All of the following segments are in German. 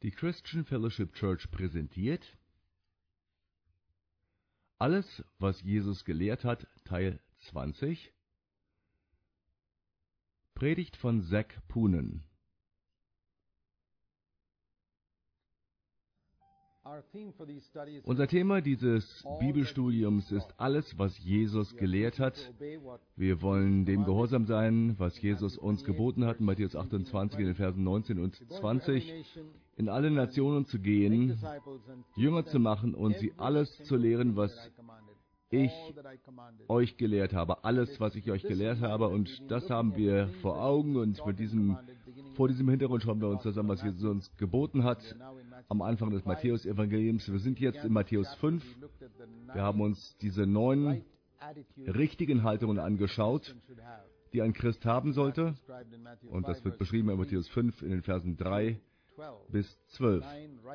Die Christian Fellowship Church präsentiert Alles, was Jesus gelehrt hat, Teil 20. Predigt von Zac Poonen. Unser Thema dieses Bibelstudiums ist alles, was Jesus gelehrt hat. Wir wollen dem gehorsam sein, was Jesus uns geboten hat, in Matthäus 28, in den Versen 19 und 20, in alle Nationen zu gehen, Jünger zu machen und sie alles zu lehren, was ich euch gelehrt habe, alles, was ich euch gelehrt habe, und das haben wir vor Augen, und vor diesem Hintergrund schauen wir uns das an, was Jesus uns geboten hat, am Anfang des Matthäus-Evangeliums. Wir sind jetzt in Matthäus 5. Wir haben uns diese 9 richtigen Haltungen angeschaut, die ein Christ haben sollte, und das wird beschrieben in Matthäus 5 in den Versen 3 bis 12.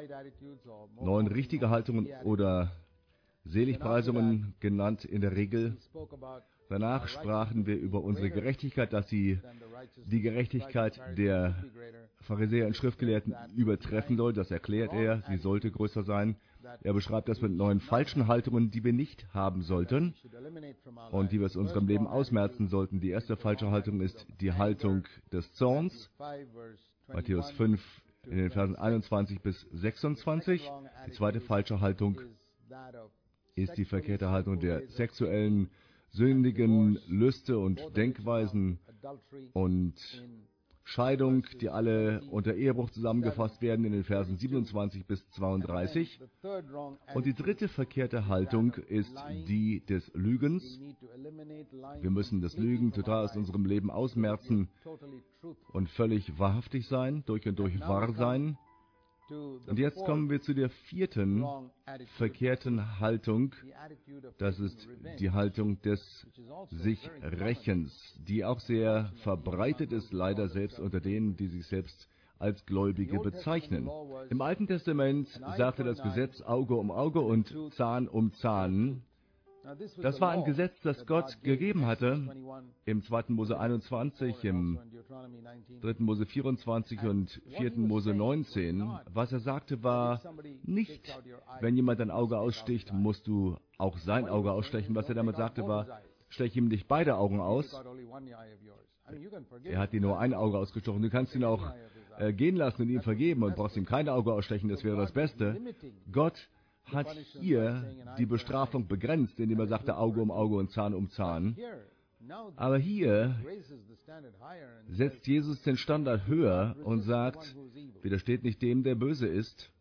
9 richtige Haltungen oder Seligpreisungen genannt in der Regel. Danach sprachen wir über unsere Gerechtigkeit, dass sie die Gerechtigkeit der Pharisäer und Schriftgelehrten übertreffen soll. Das erklärt er, sie sollte größer sein. Er beschreibt das mit 9 falschen Haltungen, die wir nicht haben sollten und die wir aus unserem Leben ausmerzen sollten. Die erste falsche Haltung ist die Haltung des Zorns. Matthäus 5 in den Versen 21 bis 26. Die zweite falsche Haltung ist die verkehrte Haltung der sexuellen, sündigen Lüste und Denkweisen und Scheidung, die alle unter Ehebruch zusammengefasst werden in den Versen 27 bis 32. Und die dritte verkehrte Haltung ist die des Lügens. Wir müssen das Lügen total aus unserem Leben ausmerzen und völlig wahrhaftig sein, durch und durch wahr sein. Und jetzt kommen wir zu der vierten verkehrten Haltung. Das ist die Haltung des Sich-Rächens, die auch sehr verbreitet ist, leider selbst unter denen, die sich selbst als Gläubige bezeichnen. Im Alten Testament sagte das Gesetz Auge um Auge und Zahn um Zahn. Das war ein Gesetz, das Gott gegeben hatte im 2. Mose 21, im 3. Mose 24 und 4. Mose 19. Was er sagte war nicht, wenn jemand ein Auge aussticht, musst du auch sein Auge ausstechen. Was er damit sagte war, stech ihm nicht beide Augen aus. Er hat dir nur ein Auge ausgestochen. Du kannst ihn auch gehen lassen und ihm vergeben und brauchst ihm kein Auge ausstechen, das wäre das Beste. Gott hat hier die Bestrafung begrenzt, indem er sagte Auge um Auge und Zahn um Zahn. Aber hier setzt Jesus den Standard höher und sagt, widersteht nicht dem, der böse ist.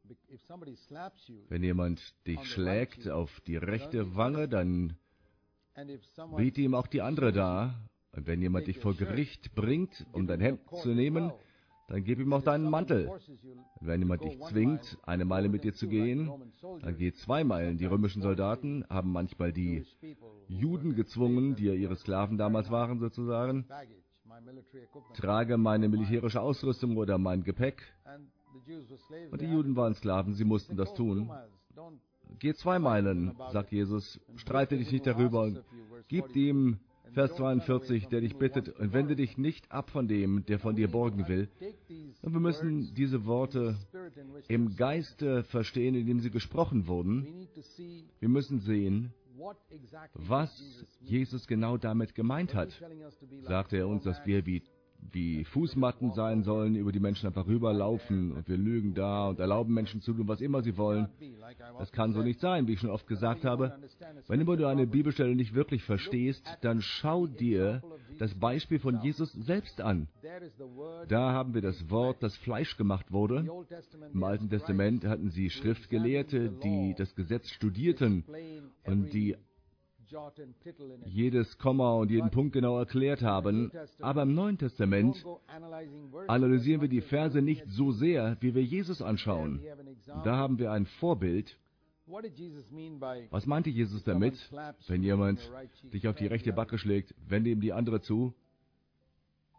Wenn jemand dich schlägt auf die rechte Wange, dann biete ihm auch die andere dar. Und wenn jemand dich vor Gericht bringt, um dein Hemd zu nehmen, dann gib ihm auch deinen Mantel. Wenn jemand dich zwingt, 1 Meile mit dir zu gehen, dann geh 2 Meilen. Die römischen Soldaten haben manchmal die Juden gezwungen, die ja ihre Sklaven damals waren sozusagen, trage meine militärische Ausrüstung oder mein Gepäck. Und die Juden waren Sklaven, sie mussten das tun. Geh 2 Meilen, sagt Jesus, streite dich nicht darüber und gib ihm Vers 42, der dich bittet, und wende dich nicht ab von dem, der von dir borgen will. Und wir müssen diese Worte im Geiste verstehen, in dem sie gesprochen wurden. Wir müssen sehen, was Jesus genau damit gemeint hat. Sagte er uns, dass wir wie Fußmatten sein sollen, über die Menschen einfach rüberlaufen, und wir lügen da und erlauben Menschen zu tun, was immer sie wollen. Das kann so nicht sein, wie ich schon oft gesagt habe. Wenn immer du eine Bibelstelle nicht wirklich verstehst, dann schau dir das Beispiel von Jesus selbst an. Da haben wir das Wort, das Fleisch gemacht wurde. Im Alten Testament hatten sie Schriftgelehrte, die das Gesetz studierten und die jedes Komma und jeden Punkt genau erklärt haben. Aber im Neuen Testament analysieren wir die Verse nicht so sehr, wie wir Jesus anschauen. Da haben wir ein Vorbild. Was meinte Jesus damit, wenn jemand dich auf die rechte Backe schlägt, wende ihm die andere zu?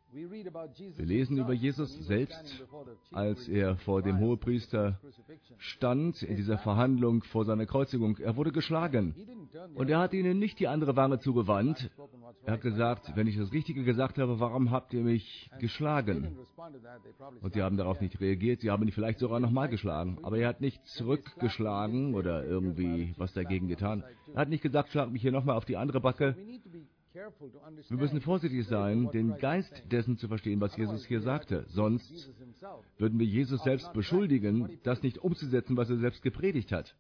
Wir lesen über Jesus selbst, als er vor dem Hohepriester stand, in dieser Verhandlung vor seiner Kreuzigung. Er wurde geschlagen. Und er hat ihnen nicht die andere Wange zugewandt. Er hat gesagt, wenn ich das Richtige gesagt habe, warum habt ihr mich geschlagen? Und sie haben darauf nicht reagiert. Sie haben ihn vielleicht sogar nochmal geschlagen. Aber er hat nicht zurückgeschlagen oder irgendwie was dagegen getan. Er hat nicht gesagt, schlag mich hier nochmal auf die andere Backe. Wir müssen vorsichtig sein, den Geist dessen zu verstehen, was Jesus hier sagte. Sonst würden wir Jesus selbst beschuldigen, das nicht umzusetzen, was er selbst gepredigt hat.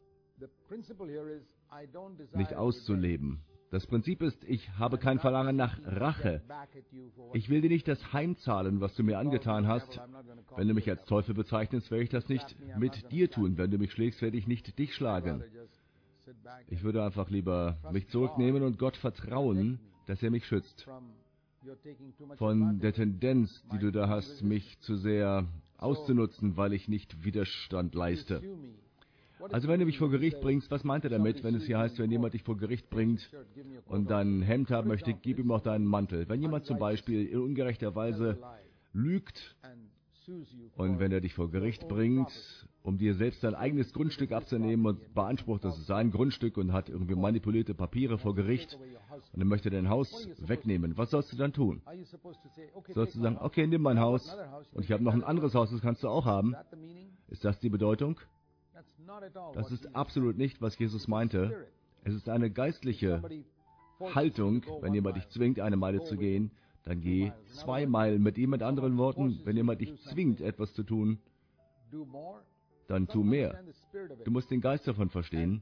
Nicht auszuleben. Das Prinzip ist, ich habe kein Verlangen nach Rache. Ich will dir nicht das heimzahlen, was du mir angetan hast. Wenn du mich als Teufel bezeichnest, werde ich das nicht mit dir tun. Wenn du mich schlägst, werde ich nicht dich schlagen. Ich würde einfach lieber mich zurücknehmen und Gott vertrauen, dass er mich schützt. Von der Tendenz, die du da hast, mich zu sehr auszunutzen, weil ich nicht Widerstand leiste. Also wenn du mich vor Gericht bringst, was meint er damit, wenn es hier heißt, wenn jemand dich vor Gericht bringt und dein Hemd haben möchte, gib ihm auch deinen Mantel. Wenn jemand zum Beispiel in ungerechter Weise lügt und wenn er dich vor Gericht bringt, um dir selbst dein eigenes Grundstück abzunehmen und beansprucht, das ist sein Grundstück und hat irgendwie manipulierte Papiere vor Gericht und er möchte dein Haus wegnehmen, was sollst du dann tun? Sollst du sagen, okay, nimm mein Haus und ich habe noch ein anderes Haus, das kannst du auch haben? Ist das die Bedeutung? Das ist absolut nicht, was Jesus meinte. Es ist eine geistliche Haltung, wenn jemand dich zwingt, eine Meile zu gehen, dann geh 2 Meilen mit ihm. Mit anderen Worten, wenn jemand dich zwingt, etwas zu tun, dann tu mehr. Du musst den Geist davon verstehen.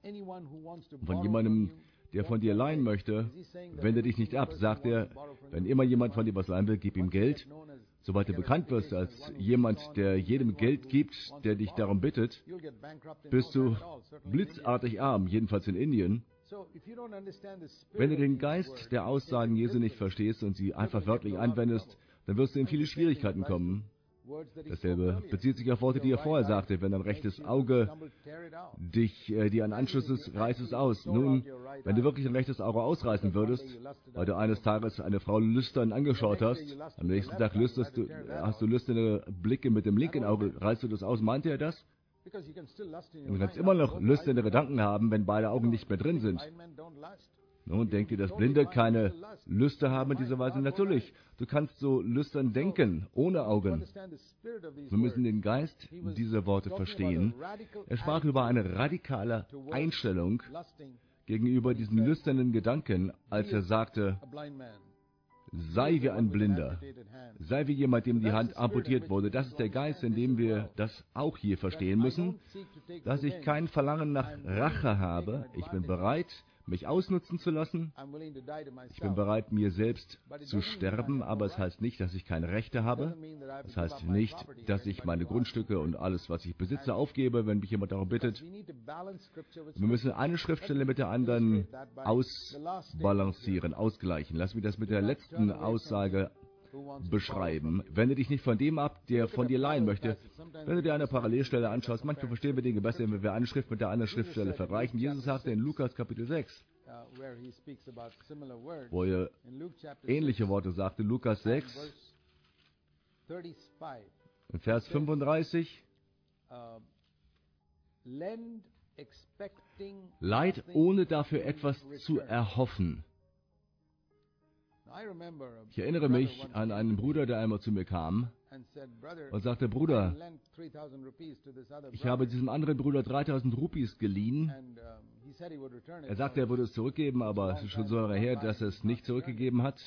Von jemandem, der von dir leihen möchte, wende dich nicht ab. Sagt er, wenn immer jemand von dir was leihen will, gib ihm Geld. Sobald du bekannt wirst als jemand, der jedem Geld gibt, der dich darum bittet, bist du blitzartig arm, jedenfalls in Indien. Wenn du den Geist der Aussagen Jesu nicht verstehst und sie einfach wörtlich anwendest, dann wirst du in viele Schwierigkeiten kommen. Dasselbe bezieht sich auf Worte, die er vorher sagte. Wenn dein rechtes Auge dir ein Anschluss ist, reiß es aus. Nun, wenn du wirklich ein rechtes Auge ausreißen würdest, weil du eines Tages eine Frau lüstern angeschaut hast, am nächsten Tag hast du lüsterne Blicke mit dem linken Auge, reißt du das aus, meinte er das? Du kannst immer noch lüsterne Gedanken haben, wenn beide Augen nicht mehr drin sind. Nun, denkt ihr, dass Blinde keine Lüste haben in dieser Weise? Natürlich. Du kannst so lüstern denken, ohne Augen. Wir müssen den Geist dieser Worte verstehen. Er sprach über eine radikale Einstellung gegenüber diesen lüsternen Gedanken, als er sagte, sei wie ein Blinder, sei wie jemand, dem die Hand amputiert wurde. Das ist der Geist, in dem wir das auch hier verstehen müssen, dass ich kein Verlangen nach Rache habe. Ich bin bereit, mich ausnutzen zu lassen. Ich bin bereit, mir selbst zu sterben, aber es heißt nicht, dass ich keine Rechte habe. Es heißt nicht, dass ich meine Grundstücke und alles, was ich besitze, aufgebe, wenn mich jemand darum bittet. Wir müssen eine Schriftstelle mit der anderen ausbalancieren, ausgleichen. Lass mich das mit der letzten Aussage beschreiben. Wende dich nicht von dem ab, der von dir leihen möchte. Wenn du dir eine Parallelstelle anschaust, manchmal verstehen wir Dinge besser, wenn wir eine Schrift mit der anderen Schriftstelle vergleichen. Jesus sagte in Lukas Kapitel 6, wo er ähnliche Worte sagte, Lukas 6, in Vers 35, Leid ohne dafür etwas zu erhoffen. Ich erinnere mich an einen Bruder, der einmal zu mir kam und sagte, Bruder, ich habe diesem anderen Bruder 3000 Rupees geliehen. Er sagte, er würde es zurückgeben, aber es ist schon so lange her, dass er es nicht zurückgegeben hat.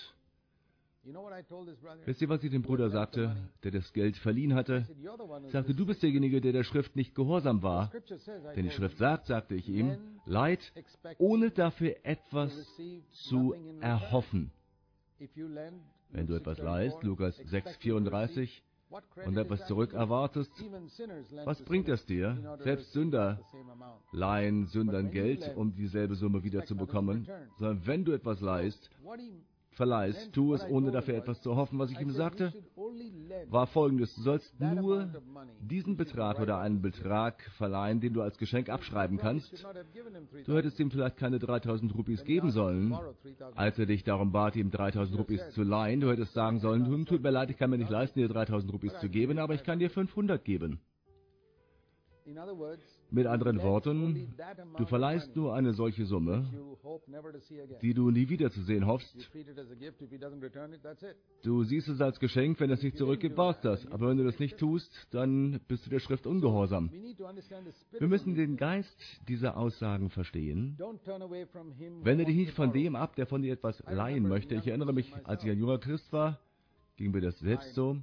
Wisst ihr, was ich dem Bruder sagte, der das Geld verliehen hatte? Ich sagte, du bist derjenige, der der Schrift nicht gehorsam war. Denn die Schrift sagt, sagte ich ihm, Leid ohne dafür etwas zu erhoffen. Wenn du etwas leihst, Lukas 6,34, und etwas zurück erwartest, was bringt es dir? Selbst Sünder leihen Sündern Geld, um dieselbe Summe wieder zu bekommen. Sondern wenn du etwas leihst, verleihst, tu es, ohne dafür etwas zu hoffen. Was ich ihm sagte, war Folgendes: Du sollst nur diesen Betrag oder einen Betrag verleihen, den du als Geschenk abschreiben kannst. Du hättest ihm vielleicht keine 3000 Rupees geben sollen, als er dich darum bat, ihm 3000 Rupees zu leihen. Du hättest sagen sollen, tut mir leid, ich kann mir nicht leisten, dir 3000 Rupees zu geben, aber ich kann dir 500 geben. Mit anderen Worten, du verleihst nur eine solche Summe, die du nie wiederzusehen hoffst. Du siehst es als Geschenk, wenn es nicht zurückgibt, war's das. Aber wenn du das nicht tust, dann bist du der Schrift ungehorsam. Wir müssen den Geist dieser Aussagen verstehen. Wende dich nicht von dem ab, der von dir etwas leihen möchte. Ich erinnere mich, als ich ein junger Christ war, ging mir das selbst so.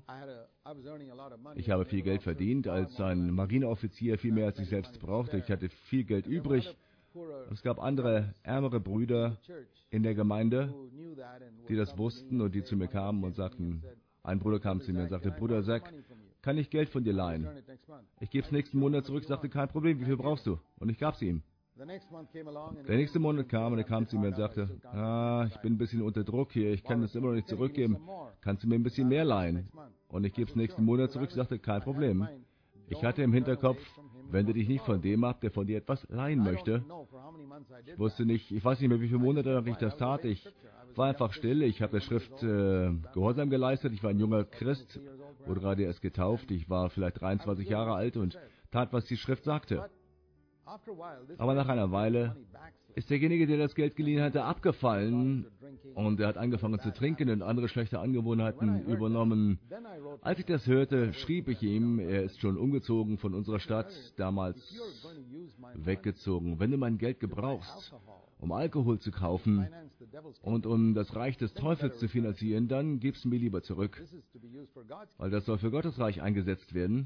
Ich habe viel Geld verdient als ein Marineoffizier, viel mehr als ich selbst brauchte. Ich hatte viel Geld übrig. Es gab andere, ärmere Brüder in der Gemeinde, die das wussten und die zu mir kamen und sagten, ein Bruder kam zu mir und sagte, Bruder Zack, kann ich Geld von dir leihen? Ich gebe es nächsten Monat zurück, sagte, kein Problem, wie viel brauchst du? Und ich gab es ihm. Der nächste Monat kam und er kam zu mir und sagte, ich bin ein bisschen unter Druck hier, ich kann das immer noch nicht zurückgeben. Kannst du mir ein bisschen mehr leihen? Und ich gebe es nächsten Monat zurück, sagte, kein Problem. Ich hatte im Hinterkopf, wende dich nicht von dem ab, der von dir etwas leihen möchte. Ich wusste nicht, ich weiß nicht mehr, wie viele Monate ich das tat. Ich war einfach still, ich habe der Schrift Gehorsam geleistet. Ich war ein junger Christ, wurde gerade erst getauft. Ich war vielleicht 23 Jahre alt und tat, was die Schrift sagte. Aber nach einer Weile ist derjenige, der das Geld geliehen hatte, abgefallen und er hat angefangen zu trinken und andere schlechte Angewohnheiten übernommen. Als ich das hörte, schrieb ich ihm, er ist schon umgezogen von unserer Stadt, damals weggezogen. Wenn du mein Geld gebrauchst, um Alkohol zu kaufen und um das Reich des Teufels zu finanzieren, dann gib's mir lieber zurück, weil das soll für Gottes Reich eingesetzt werden.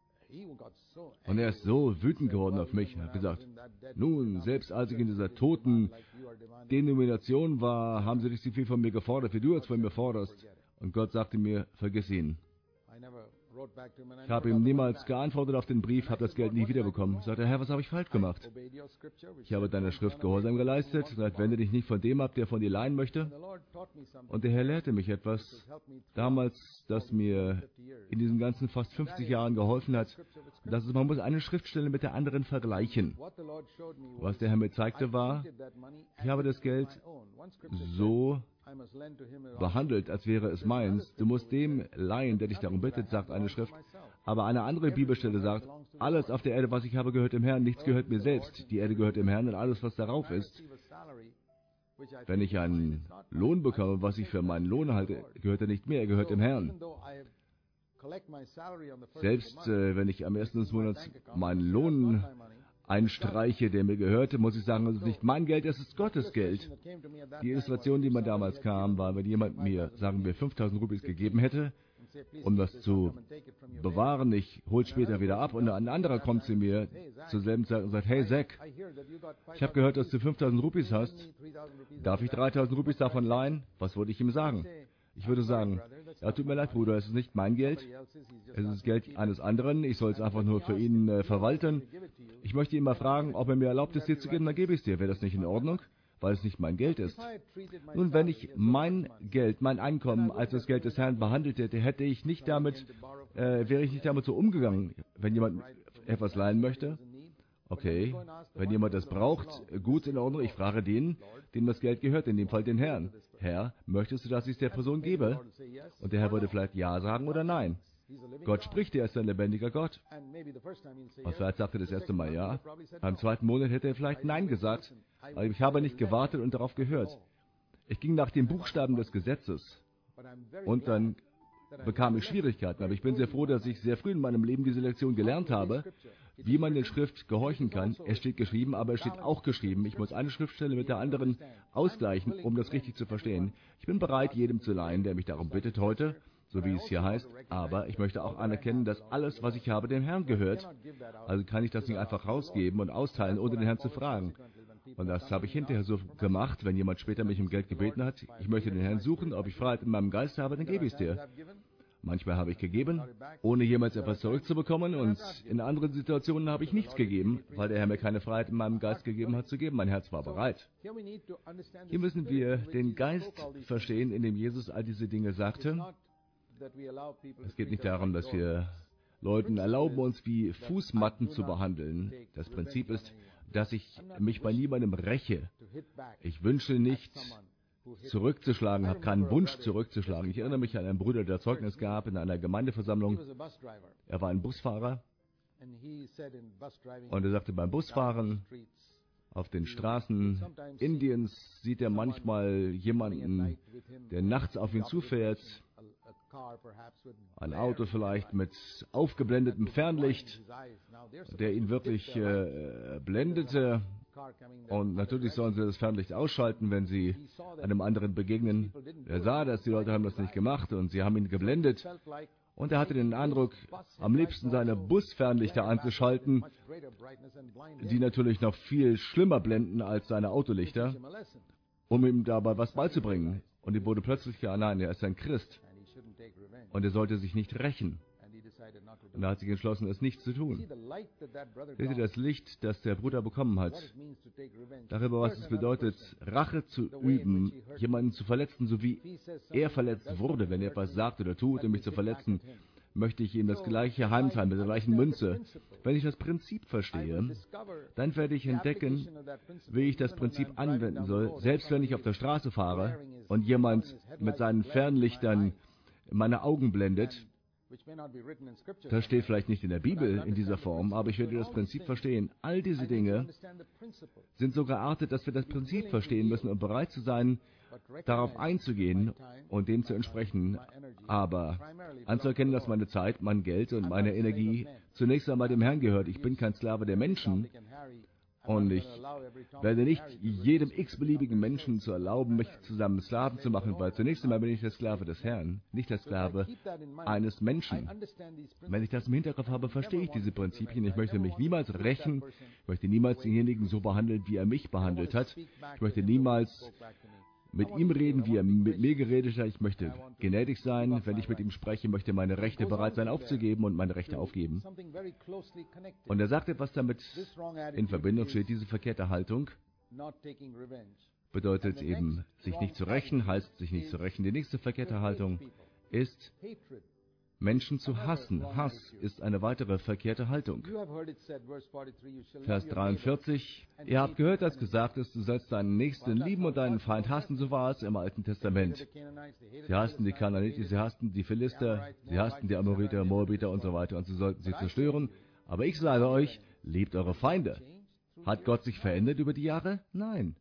Und er ist so wütend geworden auf mich. Er hat gesagt, nun, selbst als ich in dieser toten Denomination war, haben sie nicht so viel von mir gefordert, wie du jetzt von mir forderst. Und Gott sagte mir, vergiss ihn. Ich habe ihm niemals geantwortet auf den Brief, habe das Geld nie wiederbekommen. Ich sagte, Herr, was habe ich falsch gemacht? Ich habe deiner Schrift Gehorsam geleistet, gesagt, wende dich nicht von dem ab, der von dir leihen möchte. Und der Herr lehrte mich etwas, damals, das mir in diesen ganzen fast 50 Jahren geholfen hat. Das ist, man muss eine Schriftstelle mit der anderen vergleichen. Was der Herr mir zeigte war, ich habe das Geld so behandelt, als wäre es meins. Du musst dem leihen, der dich darum bittet, sagt eine Schrift. Aber eine andere Bibelstelle sagt, alles auf der Erde, was ich habe, gehört dem Herrn, nichts gehört mir selbst. Die Erde gehört dem Herrn und alles, was darauf ist. Wenn ich einen Lohn bekomme, was ich für meinen Lohn halte, gehört er nicht mehr, er gehört dem Herrn. Selbst wenn ich am ersten des Monats meinen Lohn einstreiche, der mir gehörte, muss ich sagen, es ist nicht mein Geld, es ist Gottes Geld. Die Illustration, die mir damals kam, war, wenn jemand mir, sagen wir, 5000 Rupees gegeben hätte, um das zu bewahren, ich hole es später wieder ab und ein anderer kommt zu mir zur selben Zeit und sagt, hey Zack, ich habe gehört, dass du 5000 Rupees hast, darf ich 3000 Rupees davon leihen? Was würde ich ihm sagen? Ich würde sagen, ja, tut mir leid, Bruder, es ist nicht mein Geld, es ist das Geld eines anderen, ich soll es einfach nur für ihn verwalten. Ich möchte ihn mal fragen, ob er mir erlaubt ist, dir zu geben, dann gebe ich es dir. Wäre das nicht in Ordnung? Weil es nicht mein Geld ist. Nun, wenn ich mein Geld, mein Einkommen als das Geld des Herrn behandelt hätte, wäre ich nicht damit so umgegangen. Wenn jemand etwas leihen möchte, okay, wenn jemand das braucht, gut, in Ordnung, ich frage den, dem das Geld gehört, in dem Fall den Herrn. Herr, möchtest du, dass ich es der Person gebe? Und der Herr würde vielleicht Ja sagen oder Nein. Gott spricht, er ist ein lebendiger Gott. Und vielleicht sagte er das erste Mal Ja. Beim zweiten Monat hätte er vielleicht Nein gesagt. Aber ich habe nicht gewartet und darauf gehört. Ich ging nach den Buchstaben des Gesetzes. Und dann bekam ich Schwierigkeiten. Aber ich bin sehr froh, dass ich sehr früh in meinem Leben diese Lektion gelernt habe, wie man der Schrift gehorchen kann. Es steht geschrieben, aber es steht auch geschrieben. Ich muss eine Schriftstelle mit der anderen ausgleichen, um das richtig zu verstehen. Ich bin bereit, jedem zu leihen, der mich darum bittet heute, so wie es hier heißt. Aber ich möchte auch anerkennen, dass alles, was ich habe, dem Herrn gehört. Also kann ich das nicht einfach rausgeben und austeilen, ohne den Herrn zu fragen. Und das habe ich hinterher so gemacht, wenn jemand später mich um Geld gebeten hat. Ich möchte den Herrn suchen, ob ich Freiheit in meinem Geist habe, dann gebe ich es dir. Manchmal habe ich gegeben, ohne jemals etwas zurückzubekommen, und in anderen Situationen habe ich nichts gegeben, weil der Herr mir keine Freiheit in meinem Geist gegeben hat zu geben. Mein Herz war bereit. Hier müssen wir den Geist verstehen, in dem Jesus all diese Dinge sagte. Es geht nicht darum, dass wir Leuten erlauben, uns wie Fußmatten zu behandeln. Das Prinzip ist, dass ich mich bei niemandem räche. Ich wünsche nicht zurückzuschlagen, habe keinen Wunsch zurückzuschlagen. Ich erinnere mich an einen Bruder, der Zeugnis gab in einer Gemeindeversammlung. Er war ein Busfahrer und er sagte, beim Busfahren auf den Straßen Indiens sieht er manchmal jemanden, der nachts auf ihn zufährt, ein Auto vielleicht mit aufgeblendetem Fernlicht, der ihn wirklich blendete. Und natürlich sollen sie das Fernlicht ausschalten, wenn sie einem anderen begegnen. Er sah das, die Leute haben das nicht gemacht und sie haben ihn geblendet. Und er hatte den Eindruck, am liebsten seine Busfernlichter anzuschalten, die natürlich noch viel schlimmer blenden als seine Autolichter, um ihm dabei was beizubringen. Und ihm wurde plötzlich klar, nein, er ist ein Christ und er sollte sich nicht rächen. Und er hat sich entschlossen, es nicht zu tun. Seht ihr das Licht, das der Bruder bekommen hat? Darüber, was es bedeutet, Rache zu üben, jemanden zu verletzen, so wie er verletzt wurde. Wenn er etwas sagt oder tut, um mich zu verletzen, möchte ich ihm das gleiche heimzahlen, mit der gleichen Münze. Wenn ich das Prinzip verstehe, dann werde ich entdecken, wie ich das Prinzip anwenden soll, selbst wenn ich auf der Straße fahre und jemand mit seinen Fernlichtern meine Augen blendet. Das steht vielleicht nicht in der Bibel in dieser Form, aber ich werde das Prinzip verstehen. All diese Dinge sind so geartet, dass wir das Prinzip verstehen müssen, um bereit zu sein, darauf einzugehen und dem zu entsprechen. Aber anzuerkennen, dass meine Zeit, mein Geld und meine Energie zunächst einmal dem Herrn gehört. Ich bin kein Sklave der Menschen. Und ich werde nicht jedem x-beliebigen Menschen zu erlauben, mich zu seinem Sklaven zu machen, weil zunächst einmal bin ich der Sklave des Herrn, nicht der Sklave eines Menschen. Wenn ich das im Hinterkopf habe, verstehe ich diese Prinzipien. Ich möchte mich niemals rächen, ich möchte niemals denjenigen so behandeln, wie er mich behandelt hat. Ich möchte niemals mit ihm reden, wie er mit mir geredet hat. Ich möchte gnädig sein. Wenn ich mit ihm spreche, möchte meine Rechte bereit sein aufzugeben und meine Rechte aufgeben. Und er sagt etwas damit in Verbindung steht. Diese verkehrte Haltung bedeutet eben, sich nicht zu rächen, heißt sich nicht zu rächen. Die nächste verkehrte Haltung ist, Menschen zu hassen. Hass ist eine weitere verkehrte Haltung. Vers 43. Ihr habt gehört, dass gesagt ist, du sollst deinen Nächsten lieben und deinen Feind hassen, so war es im Alten Testament. Sie hassten die Kanaaniter, sie hassten die Philister, sie hassten die Amoriter, Moabiter und so weiter und sie sollten sie zerstören. Aber ich sage euch, liebt eure Feinde. Hat Gott sich verändert über die Jahre? Nein.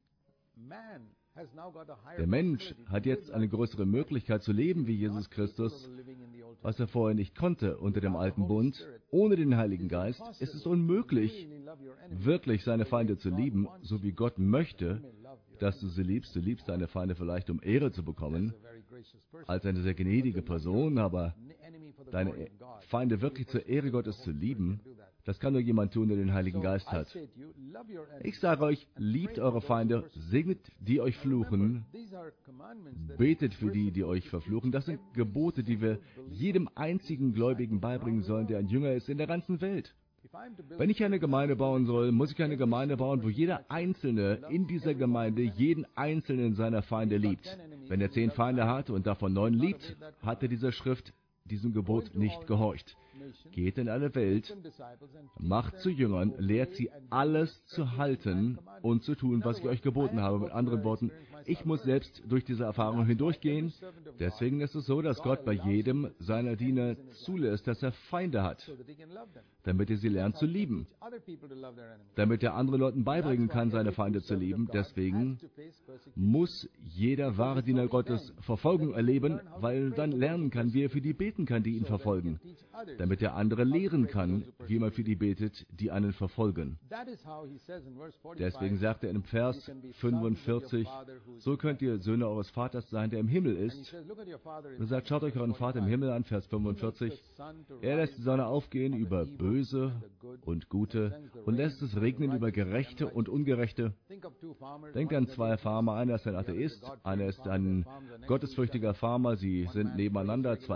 Der Mensch hat jetzt eine größere Möglichkeit zu leben wie Jesus Christus, was er vorher nicht konnte unter dem alten Bund. Ohne den Heiligen Geist ist es unmöglich, wirklich seine Feinde zu lieben, so wie Gott möchte, dass du sie liebst. Du liebst deine Feinde vielleicht, um Ehre zu bekommen, als eine sehr gnädige Person, aber deine Feinde wirklich zur Ehre Gottes zu lieben, das kann nur jemand tun, der den Heiligen Geist hat. Ich sage euch, liebt eure Feinde, segnet die euch fluchen, betet für die, die euch verfluchen. Das sind Gebote, die wir jedem einzigen Gläubigen beibringen sollen, der ein Jünger ist in der ganzen Welt. Wenn ich eine Gemeinde bauen soll, muss ich eine Gemeinde bauen, wo jeder Einzelne in dieser Gemeinde jeden Einzelnen seiner Feinde liebt. Wenn er 10 Feinde hat und davon 9 liebt, hat er dieser Schrift, diesem Gebot nicht gehorcht. Geht in alle Welt, macht zu Jüngern, lehrt sie alles zu halten und zu tun, was ich euch geboten habe. Mit anderen Worten, ich muss selbst durch diese Erfahrung hindurchgehen. Deswegen ist es so, dass Gott bei jedem seiner Diener zulässt, dass er Feinde hat, damit er sie lernt zu lieben, damit er anderen Leuten beibringen kann, seine Feinde zu lieben. Deswegen muss jeder wahre Diener Gottes Verfolgung erleben, weil er dann lernen kann, wie er für die beten kann, die ihn verfolgen, damit er andere lehren kann, wie man für die betet, die einen verfolgen. Deswegen sagt er in Vers 45, so könnt ihr Söhne eures Vaters sein, der im Himmel ist. Er sagt, schaut euch euren Vater im Himmel an, Vers 45. Er lässt die Sonne aufgehen über Böse und Gute und lässt es regnen über Gerechte und Ungerechte. Denkt an 2 Farmer, einer ist ein Atheist, einer ist ein gottesfürchtiger Farmer, sie sind nebeneinander, 2 Bauern,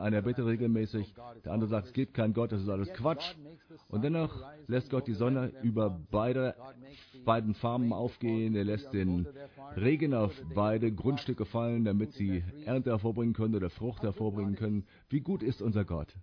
einer betet regelmäßig, der andere sagt, es gibt keinen Gott, das ist alles Quatsch. Und dennoch lässt Gott die Sonne über beiden Farmen aufgehen, er lässt den Regen auf beide Grundstücke fallen, damit sie Ernte hervorbringen können oder Frucht hervorbringen können. Wie gut ist unser Gott?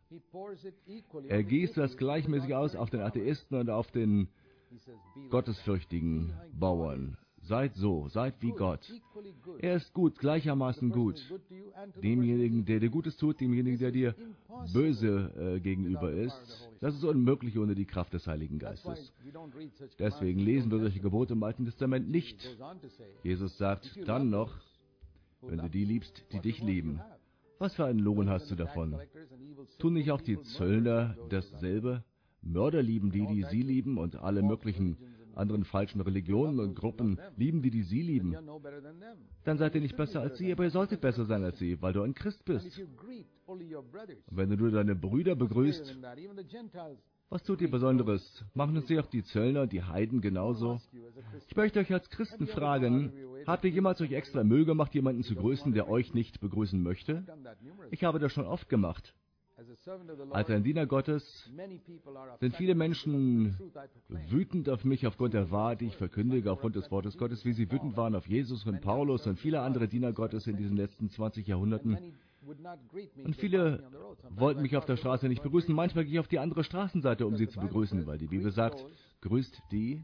Er gießt das gleichmäßig aus auf den Atheisten und auf den gottesfürchtigen Bauern. Seid so, seid wie Gott. Er ist gut, gleichermaßen gut. Demjenigen, der dir Gutes tut, demjenigen, der dir böse gegenüber ist. Das ist unmöglich ohne die Kraft des Heiligen Geistes. Deswegen lesen wir solche Gebote im Alten Testament nicht. Jesus sagt dann noch, wenn du die liebst, die dich lieben. Was für einen Lohn hast du davon? Tun nicht auch die Zöllner dasselbe? Mörder lieben die, die sie lieben, und alle möglichen anderen falschen Religionen und Gruppen lieben die, die sie lieben. Dann seid ihr nicht besser als sie, aber ihr solltet besser sein als sie, weil du ein Christ bist. Und wenn du nur deine Brüder begrüßt, was tut ihr Besonderes? Machen es nicht auch die Zöllner und die Heiden genauso? Ich möchte euch als Christen fragen, habt ihr jemals euch extra Mühe gemacht, jemanden zu grüßen, der euch nicht begrüßen möchte? Ich habe das schon oft gemacht. Als ein Diener Gottes sind viele Menschen wütend auf mich aufgrund der Wahrheit, die ich verkündige, aufgrund des Wortes Gottes, wie sie wütend waren auf Jesus und Paulus und viele andere Diener Gottes in diesen letzten 20 Jahrhunderten. Und viele wollten mich auf der Straße nicht begrüßen. Manchmal gehe ich auf die andere Straßenseite, um sie zu begrüßen, weil die Bibel sagt, grüßt die,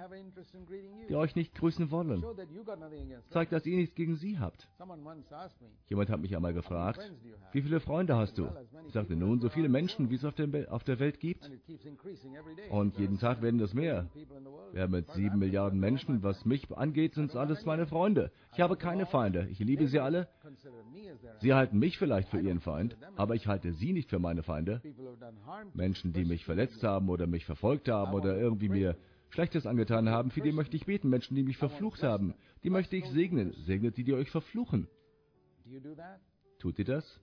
die euch nicht grüßen wollen. Zeigt, dass ihr nichts gegen sie habt. Jemand hat mich einmal gefragt, wie viele Freunde hast du? Ich sagte, nun, so viele Menschen, wie es auf der Welt gibt. Und jeden Tag werden es mehr. Wir haben mit 7 Milliarden Menschen. Was mich angeht, sind es alles meine Freunde. Ich habe keine Feinde. Ich liebe sie alle. Sie halten mich vielleicht für ihren Feind, aber ich halte sie nicht für meine Feinde. Menschen, die mich verletzt haben oder mich verfolgt haben oder irgendwie mir Schlechtes angetan haben, für die möchte ich beten. Menschen, die mich verflucht haben, die möchte ich segnen. Segnet die, die euch verfluchen. Tut ihr das?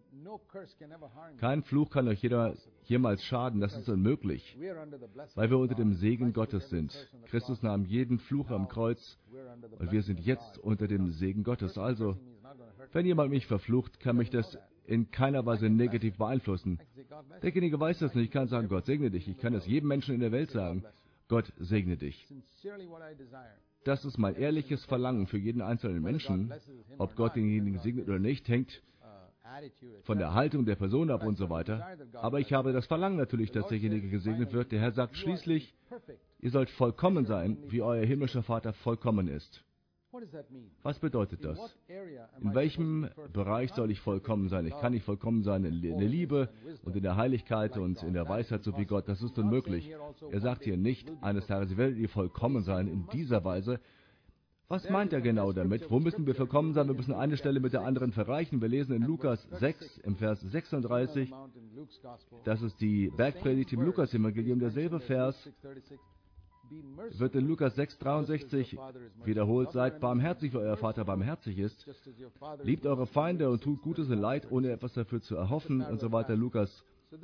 Kein Fluch kann euch jemals schaden, das ist unmöglich, weil wir unter dem Segen Gottes sind. Christus nahm jeden Fluch am Kreuz und wir sind jetzt unter dem Segen Gottes. Also, wenn jemand mich verflucht, kann mich das in keiner Weise negativ beeinflussen. Derjenige weiß das nicht. Ich kann sagen, Gott segne dich. Ich kann es jedem Menschen in der Welt sagen, Gott segne dich. Das ist mein ehrliches Verlangen für jeden einzelnen Menschen. Ob Gott denjenigen segnet oder nicht, hängt von der Haltung der Person ab und so weiter. Aber ich habe das Verlangen natürlich, dass derjenige gesegnet wird. Der Herr sagt schließlich, ihr sollt vollkommen sein, wie euer himmlischer Vater vollkommen ist. Was bedeutet das? In welchem Bereich soll ich vollkommen sein? Ich kann nicht vollkommen sein in der Liebe und in der Heiligkeit und in der Weisheit, so wie Gott. Das ist unmöglich. Er sagt hier nicht, eines Tages werdet ihr vollkommen sein in dieser Weise. Was meint er genau damit? Wo müssen wir vollkommen sein? Wir müssen eine Stelle mit der anderen verreichen. Wir lesen in Lukas 6, im Vers 36, das ist die Bergpredigt im Lukas-Evangelium, derselbe Vers, wird in Lukas 6,63 wiederholt, seid barmherzig, wie euer Vater barmherzig ist. Liebt eure Feinde und tut Gutes und Leid, ohne etwas dafür zu erhoffen und so weiter. Lukas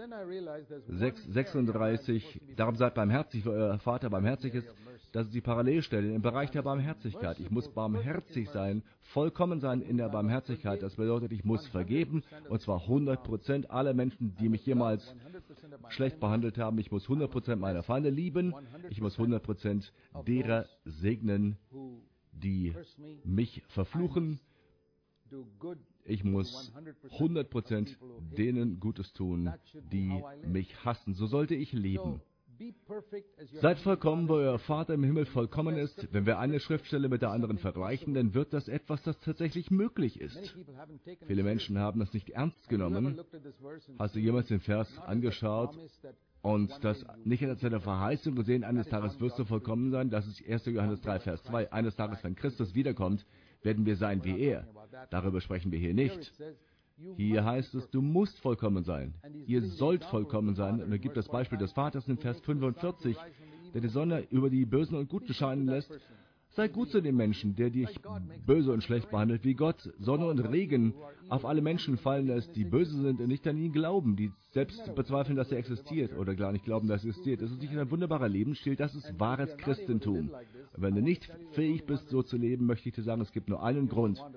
6,36, darum seid barmherzig, wie euer Vater barmherzig ist. Das ist die Parallelstelle im Bereich der Barmherzigkeit. Ich muss barmherzig sein, vollkommen sein in der Barmherzigkeit. Das bedeutet, ich muss vergeben, und zwar 100% aller Menschen, die mich jemals schlecht behandelt haben. Ich muss 100% meiner Feinde lieben. Ich muss 100% derer segnen, die mich verfluchen. Ich muss 100% denen Gutes tun, die mich hassen. So sollte ich leben. Seid vollkommen, wo euer Vater im Himmel vollkommen ist. Wenn wir eine Schriftstelle mit der anderen vergleichen, dann wird das etwas, das tatsächlich möglich ist. Viele Menschen haben das nicht ernst genommen. Hast du jemals den Vers angeschaut und das nicht als eine Verheißung gesehen, eines Tages wirst du vollkommen sein? Das ist 1. Johannes 3, Vers 2. Eines Tages, wenn Christus wiederkommt, werden wir sein wie er. Darüber sprechen wir hier nicht. Hier heißt es, du musst vollkommen sein. Ihr sollt vollkommen sein. Und er gibt das Beispiel des Vaters in Vers 45, der die Sonne über die Bösen und Guten scheinen lässt. Sei gut zu den Menschen, der dich böse und schlecht behandelt, wie Gott Sonne und Regen auf alle Menschen fallen lässt, die böse sind und nicht an ihn glauben, die selbst bezweifeln, dass er existiert oder gar nicht glauben, dass er existiert. Das ist nicht ein wunderbarer Lebensstil, das ist wahres Christentum. Und wenn du nicht fähig bist, so zu leben, möchte ich dir sagen, es gibt nur einen Grund.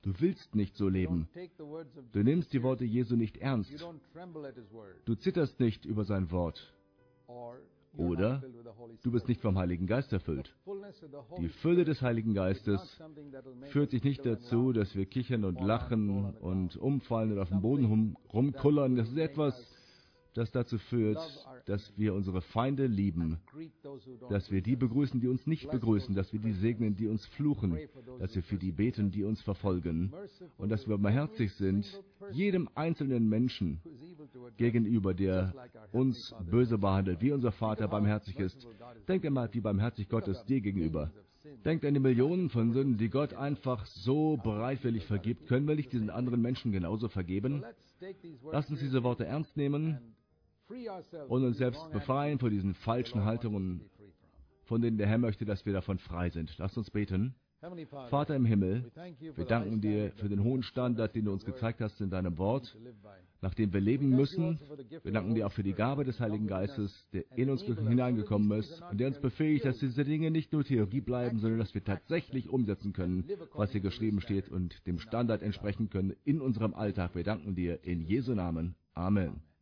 Du willst nicht so leben. Du nimmst die Worte Jesu nicht ernst. Du zitterst nicht über sein Wort. Oder du bist nicht vom Heiligen Geist erfüllt. Die Fülle des Heiligen Geistes führt dich nicht dazu, dass wir kichern und lachen und umfallen und auf dem Boden rumkullern. Das ist etwas, das dazu führt, dass wir unsere Feinde lieben, dass wir die begrüßen, die uns nicht begrüßen, dass wir die segnen, die uns fluchen, dass wir für die beten, die uns verfolgen und dass wir barmherzig sind, jedem einzelnen Menschen gegenüber, der uns böse behandelt, wie unser Vater barmherzig ist. Denk einmal, wie barmherzig Gott ist dir gegenüber. Denkt an die Millionen von Sünden, die Gott einfach so bereitwillig vergibt. Können wir nicht diesen anderen Menschen genauso vergeben? Lasst uns diese Worte ernst nehmen und uns selbst befreien von diesen falschen Haltungen, von denen der Herr möchte, dass wir davon frei sind. Lasst uns beten. Vater im Himmel, wir danken dir für den hohen Standard, den du uns gezeigt hast in deinem Wort, nach dem wir leben müssen. Wir danken dir auch für die Gabe des Heiligen Geistes, der in uns hineingekommen ist und der uns befähigt, dass diese Dinge nicht nur Theorie bleiben, sondern dass wir tatsächlich umsetzen können, was hier geschrieben steht und dem Standard entsprechen können in unserem Alltag. Wir danken dir in Jesu Namen. Amen.